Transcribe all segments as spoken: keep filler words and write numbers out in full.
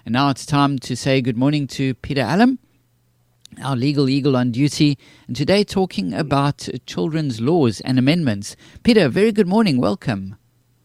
And now it's time to say good morning to Peter Allen, our legal eagle on duty, and today talking about children's laws and amendments. Peter, very good morning. Welcome.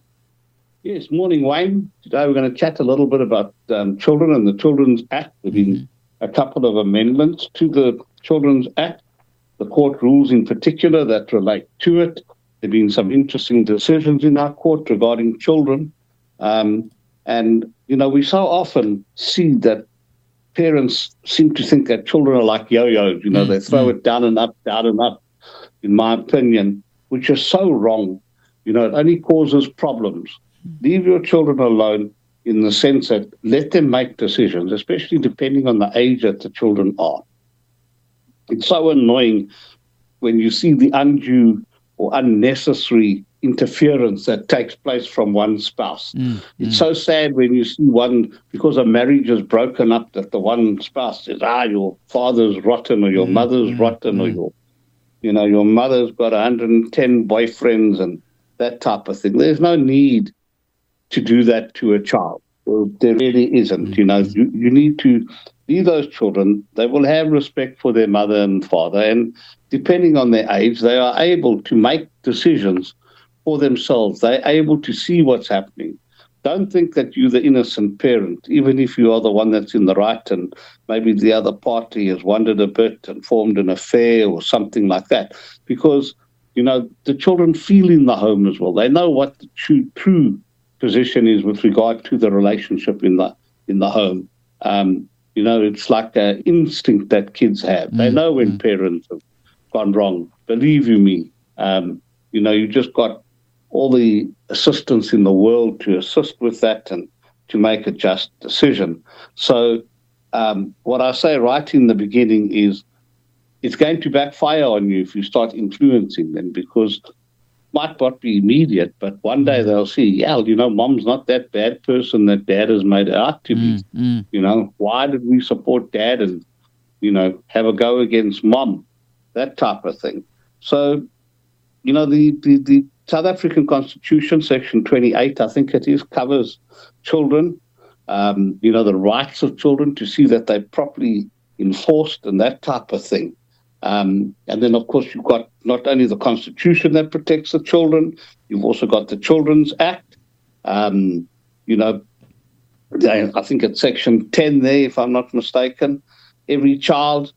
Yes, morning, Wayne. Today we're going to chat a little bit about um, children and the Children's Act. There have been mm-hmm. a couple of amendments to the Children's Act, the court rules in particular that relate to it. There have been some interesting decisions in our court regarding children. Um, and, you know, we so often see that parents seem to think that children are like yo-yos. You know, mm-hmm. they throw it down and up, down and up, in my opinion, which is so wrong. You know, it only causes problems. Leave your children alone in the sense that let them make decisions, especially depending on the age that the children are. It's so annoying when you see the undue or unnecessary interference that takes place from one spouse. Mm, it's mm. so sad when you see one, because a marriage is broken up, that the one spouse says, ah, your father's rotten or your mm, mother's mm, rotten mm. or your, you know, your mother's got one hundred ten boyfriends and that type of thing. There's no need to do that to a child. Well, there really isn't. You know, you, you need to leave those children. They will have respect for their mother and father, and depending on their age, they are able to make decisions for themselves. They're able to see what's happening. Don't think that you're the innocent parent, even if you are the one that's in the right and maybe the other party has wandered a bit and formed an affair or something like that, because, you know, the children feel in the home as well. They know what the true, true position is with regard to the relationship in the in the home. Um, you know, it's like an instinct that kids have. Mm, they know when mm. parents have gone wrong. Believe you me, um, you know, you just got all the assistance in the world to assist with that and to make a just decision. So um, what I say right in the beginning is it's going to backfire on you if you start influencing them, because might not be immediate, but one day they'll see, yeah, you know, mom's not that bad person that dad has made it out to be. Mm, mm. You know, why did we support dad and, you know, have a go against mom? That type of thing. So, you know, the, the, the South African Constitution, Section twenty-eight, I think it is, covers children, um, you know, the rights of children, to see that they're properly enforced and that type of thing. Um, and then, of course, you've got not only the Constitution that protects the children, you've also got the Children's Act. Um, you know, I think it's Section ten there, if I'm not mistaken. Every child,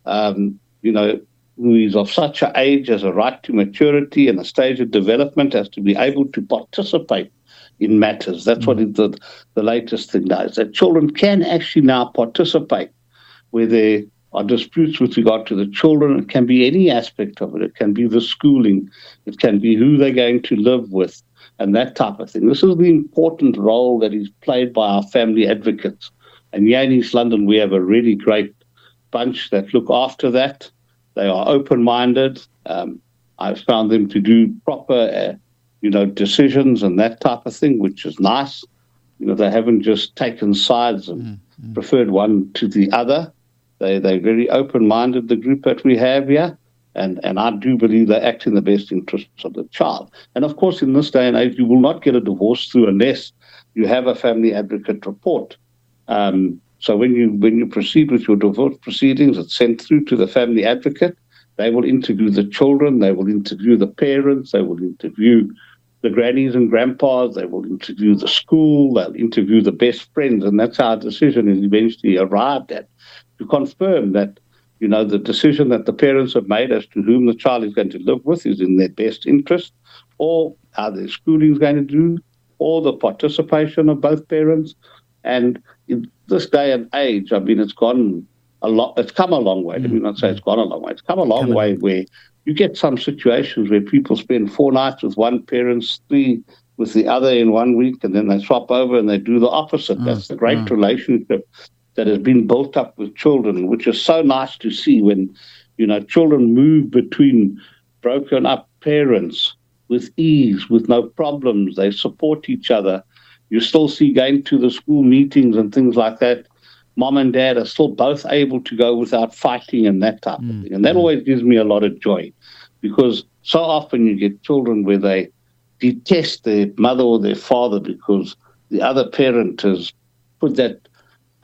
um, you know, who is of such an age as a right to maturity and a stage of development has to be able to participate in matters. That's mm-hmm. what it, the, the latest thing does. That children can actually now participate where they are disputes with regard to the children. It can be any aspect of it. It can be the schooling. It can be who they're going to live with and that type of thing. This is the important role that is played by our family advocates. And here in East London, we have a really great bunch that look after that. They are open-minded. Um, I've found them to do proper, uh, you know, decisions and that type of thing, which is nice. You know, they haven't just taken sides and mm-hmm. preferred one to the other. They, they're very open-minded, the group that we have here, and, and I do believe they act in the best interests of the child. And, of course, in this day and age, you will not get a divorce through unless you have a family advocate report. Um, so when you when you proceed with your divorce proceedings, it's sent through to the family advocate. They will interview the children. They will interview the parents. They will interview the grannies and grandpas. They will interview the school. They'll interview the best friends, and that's how a decision is eventually arrived at, to confirm that, you know, the decision that the parents have made as to whom the child is going to live with is in their best interest, or how their schooling is going to do, or the participation of both parents. And in this day and age, I mean, it's gone a lot. It's come a long way. Let me not say it's gone a long way. It's come a long come way on. Where you get some situations where people spend four nights with one parent, three with the other in one week, and then they swap over and they do the opposite. Mm, That's the great mm. relationship that has been built up with children, which is so nice to see when, you know, children move between broken up parents with ease, with no problems. They support each other. You still see going to the school meetings and things like that. Mom and dad are still both able to go without fighting and that type mm. of thing. And that mm. always gives me a lot of joy, because so often you get children where they detest their mother or their father because the other parent has put that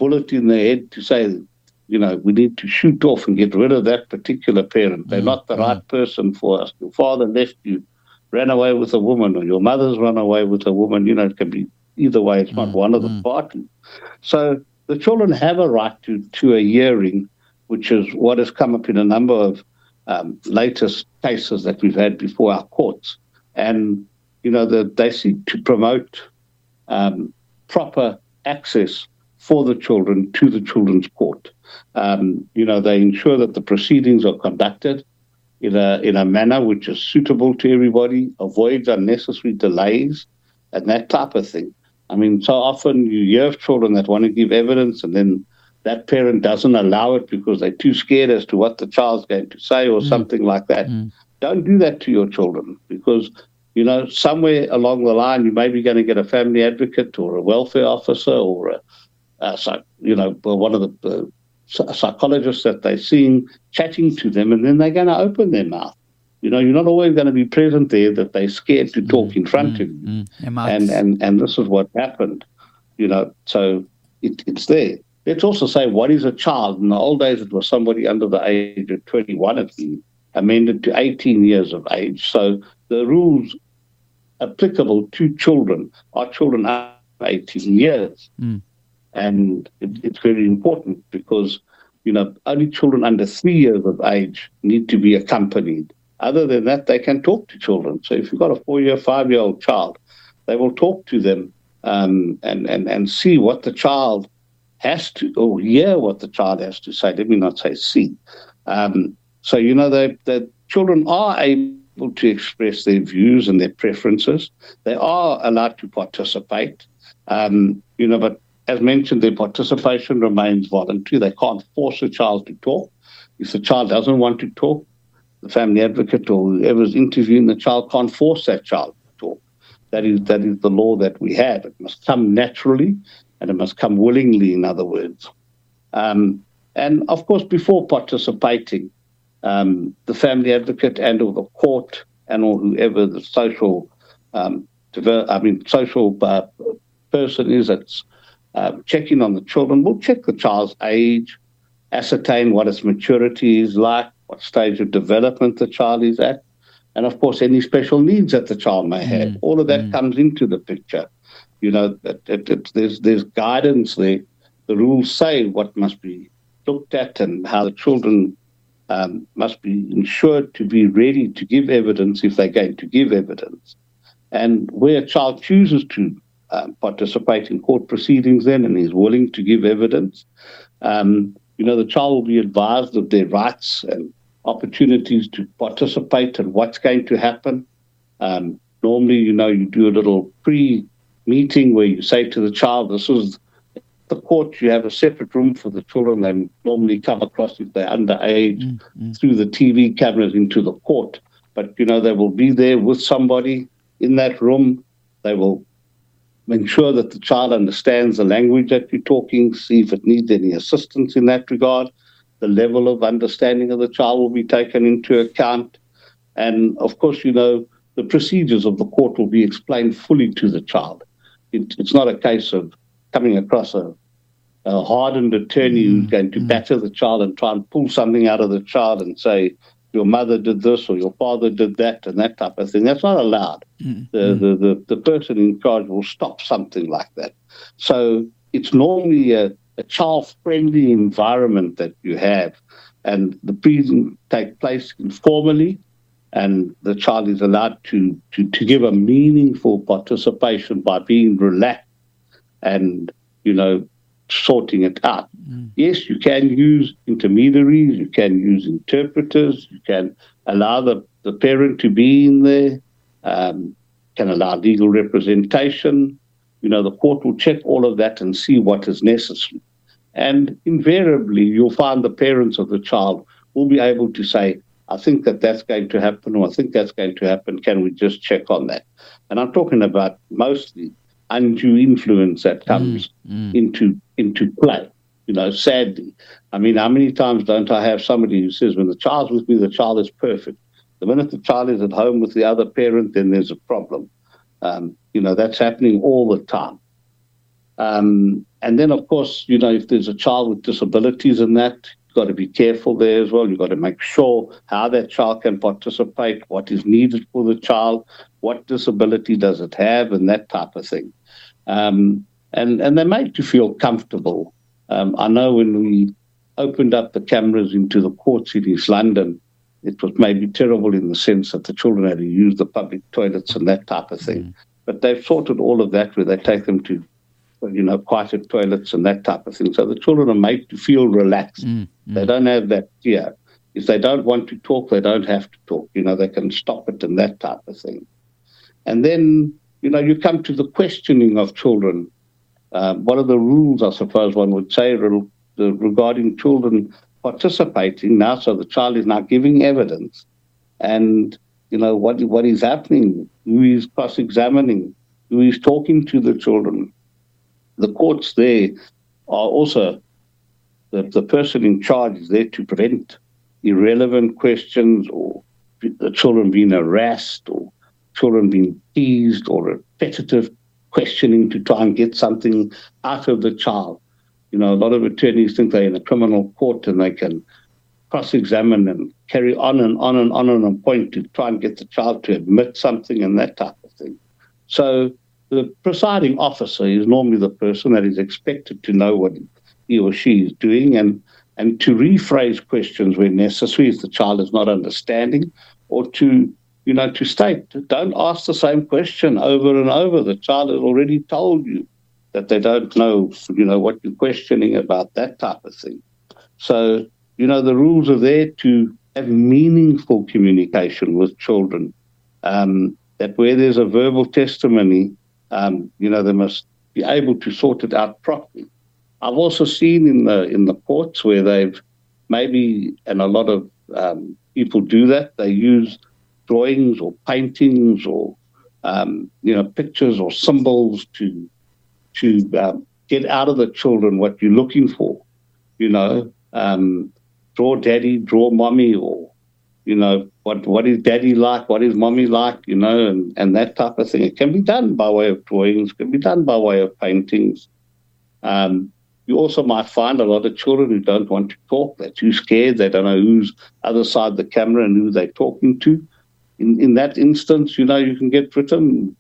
bullet in their head to say, you know, we need to shoot off and get rid of that particular parent. They're mm, not the mm. right person for us. Your father left you, ran away with a woman, or your mother's run away with a woman. You know, it can be either way. It's mm, not one of the mm. parties. So the children have a right to, to a hearing, which is what has come up in a number of um, latest cases that we've had before our courts. And, you know, the, they seek to promote um, proper access for the children to the children's court. Um, you know, they ensure that the proceedings are conducted in a in a manner which is suitable to everybody, avoids unnecessary delays and that type of thing. I mean, so often you hear of children that want to give evidence and then that parent doesn't allow it because they're too scared as to what the child's going to say or mm. something like that. Mm. Don't do that to your children because, you know, somewhere along the line you may be going to get a family advocate or a welfare officer or a Uh, so, you know, one of the uh, psychologists that they're seeing chatting to them, and then they're going to open their mouth. You know, you're not always going to be present there, that they're scared to talk mm, in front mm, of you. Mm, and, and, and this is what happened, you know, so it, it's there. Let's also say, what is a child? In the old days, it was somebody under the age of twenty-one. It's been amended to eighteen years of age. So the rules applicable to children are children under eighteen years. Mm. And it, it's very important because, you know, only children under three years of age need to be accompanied. Other than that, they can talk to children. So if you've got a four-year, five-year-old child, they will talk to them um, and, and, and see what the child has to, or hear what the child has to say. Let me not say see. Um, so, you know, the, the children are able to express their views and their preferences. They are allowed to participate, um, you know, but as mentioned, their participation remains voluntary. They can't force a child to talk. If the child doesn't want to talk, the family advocate or whoever's interviewing the child can't force that child to talk. That is that is the law that we have. It must come naturally and it must come willingly, in other words. Um, and, of course, before participating, um, the family advocate and or the court and or whoever the social, um, I mean, social uh, person is that's Uh, checking on the children. We'll check the child's age, ascertain what its maturity is like, what stage of development the child is at, and, of course, any special needs that the child may have. Mm. All of that mm. comes into the picture. You know, it, it, it, there's, there's guidance there. The rules say what must be looked at and how the children um, must be ensured to be ready to give evidence if they're going to give evidence. And where a child chooses to Um, participate in court proceedings then and is willing to give evidence. Um, you know, the child will be advised of their rights and opportunities to participate and what's going to happen. Um, normally, you know, you do a little pre-meeting where you say to the child, this is the court, you have a separate room for the children. They normally come across, if they're underage, mm-hmm. through the T V cameras into the court. But, you know, they will be there with somebody in that room. They will ensure that the child understands the language that you're talking, see if it needs any assistance in that regard. The level of understanding of the child will be taken into account. And, of course, you know, the procedures of the court will be explained fully to the child. It, it's not a case of coming across a, a hardened attorney mm-hmm. who's going to batter the child and try and pull something out of the child and say, your mother did this or your father did that and that type of thing. That's not allowed. Mm-hmm. The, the, the, the person in charge will stop something like that. So it's normally a, a child-friendly environment that you have, and the proceedings take place informally, and the child is allowed to, to, to give a meaningful participation by being relaxed and, you know, sorting it out. Mm. Yes, you can use intermediaries, you can use interpreters, you can allow the, the parent to be in there, um, can allow legal representation. You know, the court will check all of that and see what is necessary. And invariably, you'll find the parents of the child will be able to say, I think that that's going to happen, or I think that's going to happen. Can we just check on that? And I'm talking about mostly undue influence that comes mm, mm. into into play. You know, sadly. I mean, how many times don't I have somebody who says, when the child's with me, the child is perfect. The minute the child is at home with the other parent, then there's a problem. Um, you know, that's happening all the time. Um, and then, of course, you know, if there's a child with disabilities in that, you've got to be careful there as well. You've got to make sure how that child can participate, what is needed for the child, what disability does it have, and that type of thing. Um, and, and they make you feel comfortable. Um, I know when we opened up the cameras into the courts in East London, it was maybe terrible in the sense that the children had to use the public toilets and that type of thing. Mm. But they've sorted all of that where they take them to, you know, quieter toilets and that type of thing. So the children are made to feel relaxed. Mm. Mm. They don't have that fear. If they don't want to talk, they don't have to talk. You know, they can stop it and that type of thing. And then, you know, you come to the questioning of children. Um, one of the rules, I suppose one would say, regarding children participating now, so the child is now giving evidence, and you know what what is happening, who is cross-examining, who is talking to the children. The courts there are also, the, the person in charge is there to prevent irrelevant questions or the children being harassed or children being teased or repetitive questioning to try and get something out of the child. You know, a lot of attorneys think they're in a criminal court and they can cross-examine and carry on and on and on and on point to try and get the child to admit something and that type of thing. So the presiding officer is normally the person that is expected to know what he or she is doing and, and to rephrase questions where necessary if the child is not understanding, or to, you know, to state, don't ask the same question over and over. The child has already told you that they don't know, you know, what you're questioning about, that type of thing. So, you know, the rules are there to have meaningful communication with children, um, that where there's a verbal testimony, um, you know, they must be able to sort it out properly. I've also seen in the in the courts where they've maybe, and a lot of um, people do that, they use drawings or paintings or, um, you know, pictures or symbols to to um, get out of the children what you're looking for, you know, um, draw daddy, draw mommy, or, you know, what what is daddy like, what is mommy like, you know, and, and that type of thing. It can be done by way of drawings, can be done by way of paintings. Um, you also might find a lot of children who don't want to talk, they're too scared, they don't know who's other side of the camera and who they're talking to. In, in that instance, you know, you can get written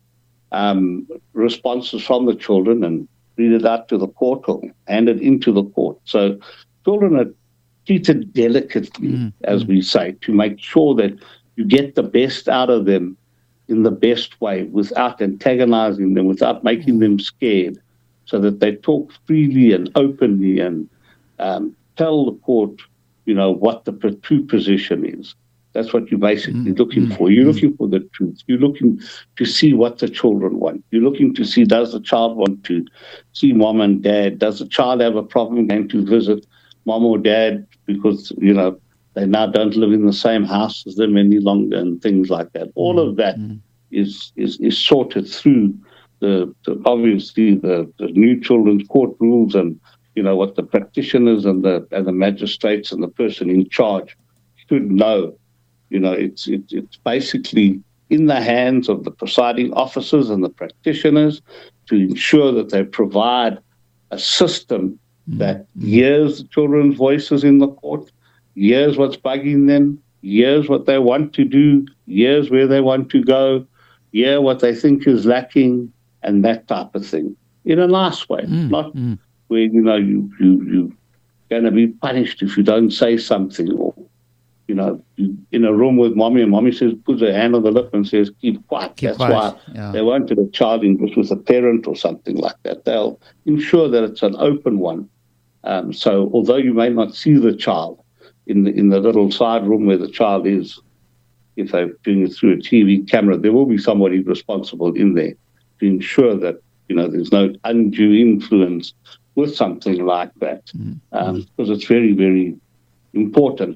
Um, responses from the children and read it out to the court or hand it into the court. So children are treated delicately, mm-hmm. as we say, to make sure that you get the best out of them in the best way without antagonizing them, without making them scared, so that they talk freely and openly and um, tell the court, you know, what the true position is. That's what you're basically mm-hmm. looking for. You're mm-hmm. looking for the truth. You're looking to see what the children want. You're looking to see, does the child want to see mom and dad? Does the child have a problem going to visit mom or dad because, you know, they now don't live in the same house as them any longer and things like that? All mm-hmm. of that mm-hmm. is, is is sorted through the, the obviously the, the new children's court rules and, you know, what the practitioners and the and the magistrates and the person in charge should know. You know, it's it, it's basically in the hands of the presiding officers and the practitioners to ensure that they provide a system mm-hmm. that hears the children's voices in the court, hears what's bugging them, hears what they want to do, hears where they want to go, hear what they think is lacking, and that type of thing. In a nice way, mm-hmm. not mm-hmm. where, you know, you, you, you're going to be punished if you don't say something, or you know, in a room with mommy and mommy says, puts her hand on the lip and says, keep quiet. Keep That's quiet. why yeah. they won't let a child in just with a parent or something like that. They'll ensure that it's an open one. Um, so although you may not see the child in the, in the little side room where the child is, if they're doing it through a T V camera, there will be somebody responsible in there to ensure that, you know, there's no undue influence with something like that. Mm-hmm. Um, because it's very, very important.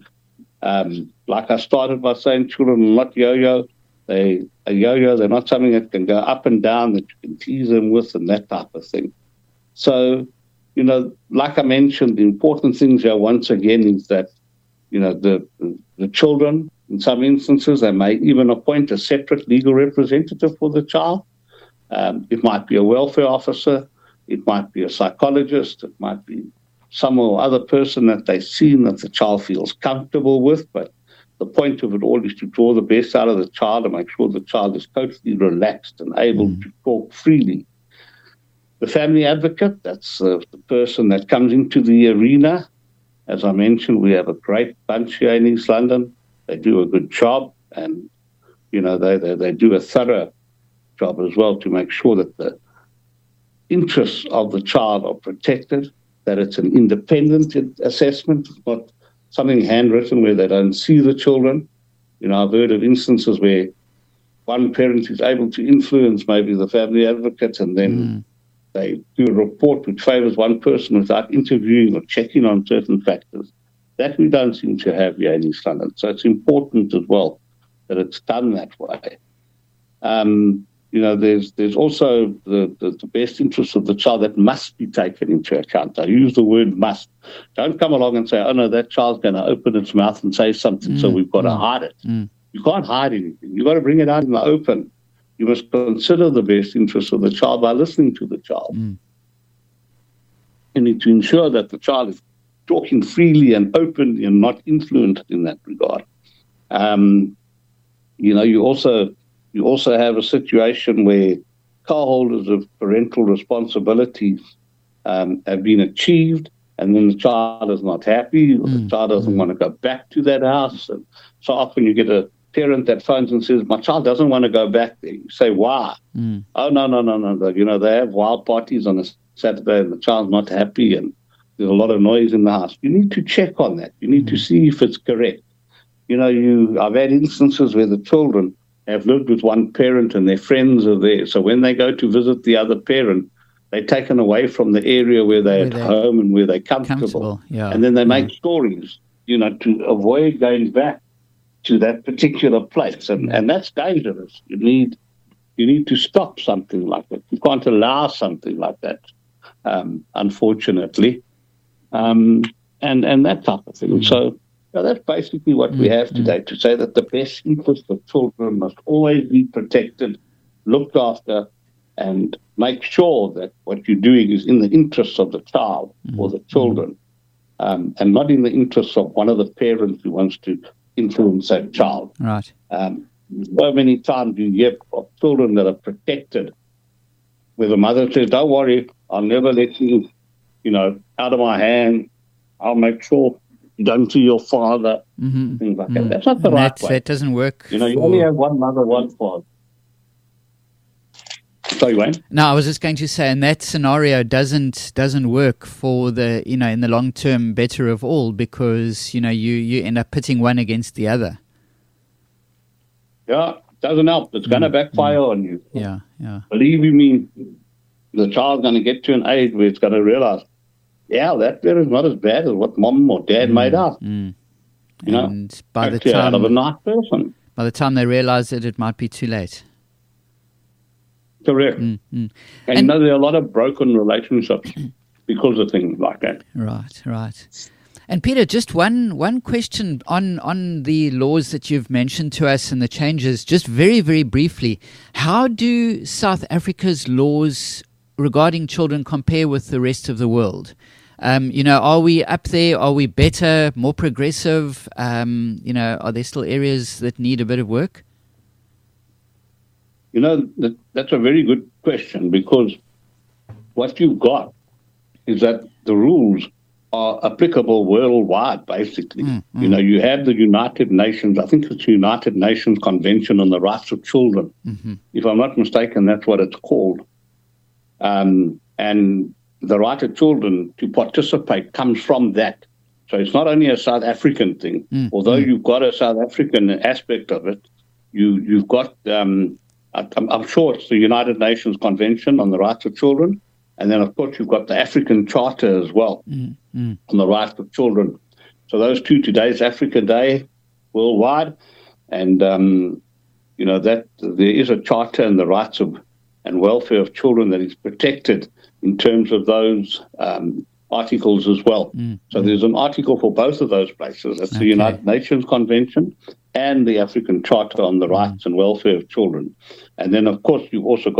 Um, like I started by saying, children are not yo-yo. They a yo-yo. They're not something that can go up and down that you can tease them with and that type of thing. So, you know, like I mentioned, the important things here once again is that, you know, the the children, in some instances, they may even appoint a separate legal representative for the child. Um, it might be a welfare officer. It might be a psychologist. It might be some or other person that they've seen that the child feels comfortable with. But the point of it all is to draw the best out of the child and make sure the child is totally relaxed and able mm. to talk freely. The family advocate, that's uh, the person that comes into the arena. As I mentioned, we have a great bunch here in East London. They do a good job, and, you know, they, they, they do a thorough job as well to make sure that the interests of the child are protected, that it's an independent assessment, not something handwritten where they don't see the children. You know, I've heard of instances where one parent is able to influence maybe the family advocate, and then mm. they do a report which favours one person without interviewing or checking on certain factors. That we don't seem to have here in East London. So it's important as well that it's done that way. Um, you know, there's there's also the, the, the best interests of the child that must be taken into account. I use the word must. Don't come along and say, oh, no, that child's going to open its mouth and say something, mm. so we've got mm. to hide it. Mm. You can't hide anything. You've got to bring it out in the open. You must consider the best interests of the child by listening to the child. Mm. You need to ensure that the child is talking freely and openly and not influenced in that regard. Um, you know, you also you also have a situation where co-holders of parental responsibilities um, have been achieved, and then the child is not happy, or mm. the child doesn't mm. want to go back to that house. And so often you get a parent that phones and says, my child doesn't want to go back there. You say, why? Mm. Oh, no, no, no, no. You know, they have wild parties on a Saturday and the child's not happy and there's a lot of noise in the house. You need to check on that. You need mm. to see if it's correct. You know, you I've had instances where the children have lived with one parent and their friends are there. So when they go to visit the other parent, they're taken away from the area where they're where at they're home and where they're comfortable. comfortable yeah. And then they make yeah. stories, you know, to avoid going back to that particular place. And, and that's dangerous. You need you need to stop something like that. You can't allow something like that, um, unfortunately. Um, and, and that type of thing. Mm-hmm. So you know, that's basically what mm-hmm. we have today, to say that the best interest of children must always be protected, looked after, and make sure that what you're doing is in the interests of the child mm-hmm. or the children, um, and not in the interests of one of the parents who wants to influence that child. Right. Um, so many times you hear of children that are protected, where the mother says, don't worry, I'll never let you, you know, out of my hand. I'll make sure you don't see your father, mm-hmm. things like mm-hmm. that. That's not the right way. That doesn't work. You know, you for... only have one mother, one father. Sorry, Wayne? No, I was just going to say, and that scenario doesn't doesn't work for the, you know, in the long term better of all, because, you know, you, you end up pitting one against the other. Yeah, it doesn't help. It's mm, going to backfire mm, on you. Yeah, yeah. Believe me, the child's going to get to an age where it's going to realize, yeah, that bit is not as bad as what mom or dad mm, made out. Mm. You know, and by the time, out of a nice person. By the time they realize it, it might be too late. Correct. Mm, mm. And, and you know, there are a lot of broken relationships because of things like that. Right, right. And Peter, just one one question on, on the laws that you've mentioned to us and the changes, just very, very briefly. How do South Africa's laws regarding children compare with the rest of the world? Um, you know, are we up there? Are we better, more progressive? Um, you know, are there still areas that need a bit of work? You know, that, that's a very good question, because what you've got is that the rules are applicable worldwide, basically. Mm, mm. You know, you have the United Nations, I think it's the United Nations Convention on the Rights of Children. Mm-hmm. If I'm not mistaken, that's what it's called. Um, and the right of children to participate comes from that. So it's not only a South African thing. Mm, although mm. you've got a South African aspect of it, you, you've got... Um, I'm, I'm sure it's the United Nations Convention on the Rights of Children. And then, of course, you've got the African Charter as well mm, mm. on the rights of children. So those two, today's Africa Day worldwide. And, um, you know, that there is a charter and the rights of and welfare of children that is protected in terms of those um, articles as well. Mm, so mm. there's an article for both of those places. That's okay. The United Nations Convention and the African Charter on the Rights mm. and Welfare of Children. And then, of course, you've also got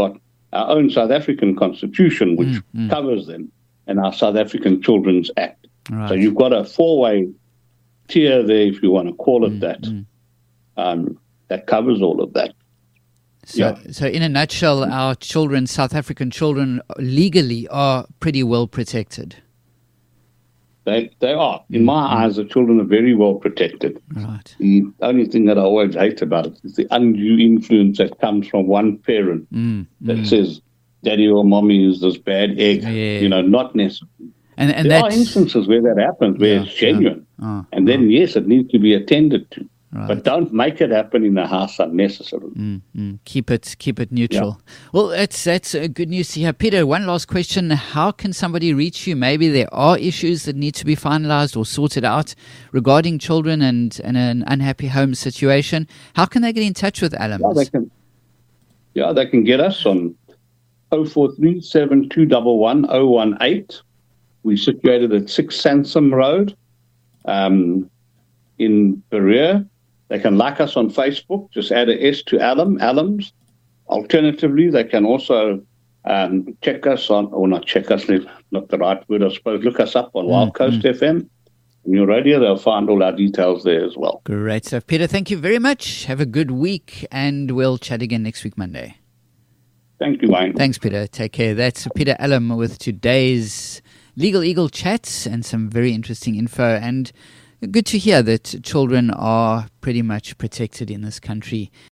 our own South African Constitution, which mm, mm. covers them, and our South African Children's Act. Right. So you've got a four-way tier there, if you want to call it mm, that, mm. um, that covers all of that. So, Yeah. so in a nutshell, our children, South African children, legally are pretty well protected. They they are. In my eyes, the children are very well protected. Right. The only thing that I always hate about it is the undue influence that comes from one parent Mm, that mm. says, daddy or mommy is this bad egg. Yeah. You know, not necessarily. And and There are that's instances where that happens, where Yeah, it's genuine. yeah. Oh, And then, yes, it needs to be attended to. right. But don't make it happen in the house unnecessarily. Mm, mm. Keep it keep it neutral. Well, that's that's uh, good news to hear. Peter, one last question. How can somebody reach you? Maybe there are issues that need to be finalized or sorted out regarding children and, and an unhappy home situation. How can they get in touch with Allums? Yeah, they can, yeah, they can get us on oh four three, seven two one one, oh one eight. We're situated at six Sansom Road um, in Berea. They can like us on Facebook. Just add a S to Allum, Allums. Alternatively, they can also um, check us on, or not check us, not the right word, I suppose, look us up on Mm, Wild Coast mm. F M. On your radio, they'll find all our details there as well. Great stuff. Peter, thank you very much. Have a good week, and we'll chat again next week, Monday. Thank you, Wayne. Thanks, Peter. Take care. That's Peter Allum with today's Legal Eagle chats and some very interesting info. And good to hear that children are pretty much protected in this country